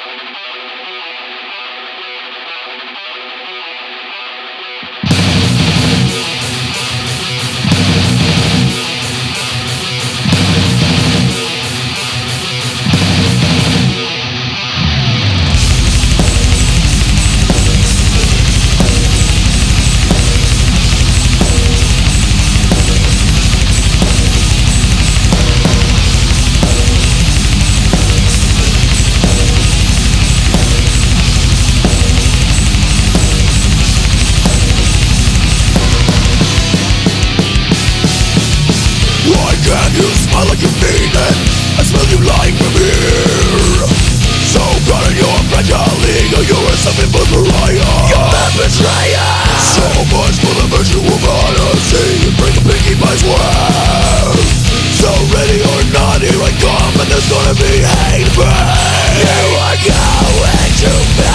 Can you smell like you mean it? I smell you lying from here. So proud of your fragile ego. You're a something but pariah. You're a betrayer. So much for the virtue of honesty. You bring the pinky pies well. So ready or not, here I come, and there's gonna be hate for me. You are going to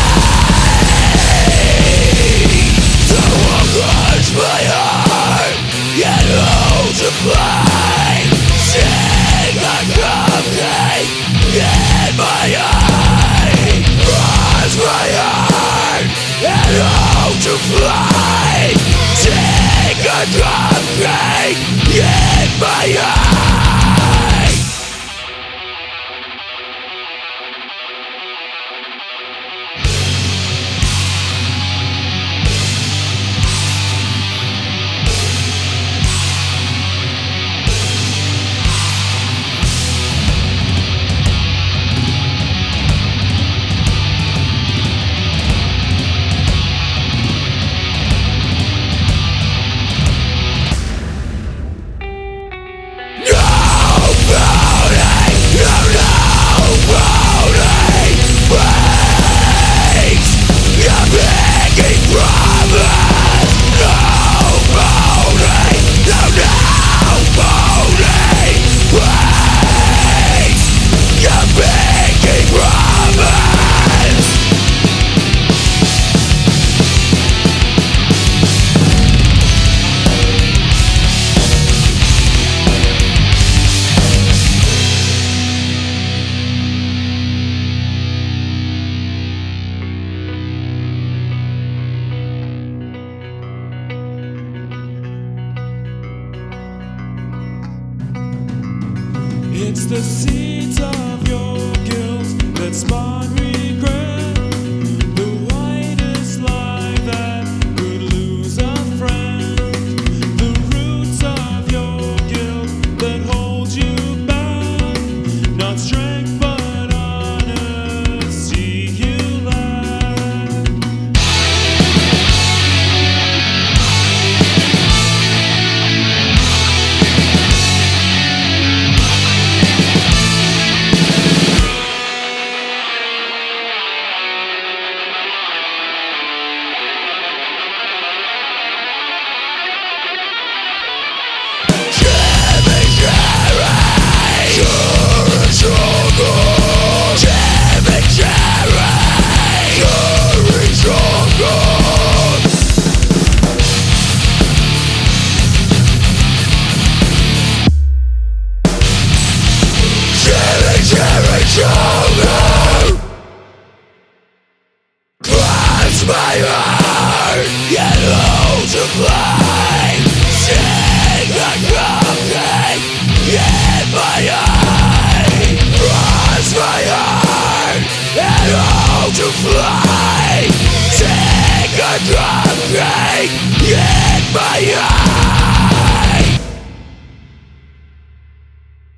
pay. So I'll crush my heart. Get out to play. Sing a cupcake in my eye. Cross my heart and out to fly. Sing a cupcake in my eye. It's the seeds of your guilt that spawn regret. The whitest lie that could lose a friend. The roots of your guilt that hold you back. Not strength but honesty you lack. Cross my heart, get out to play. Sing a cupcake in my eye. Cross my heart, get out to fly. Sing a cupcake in my eye.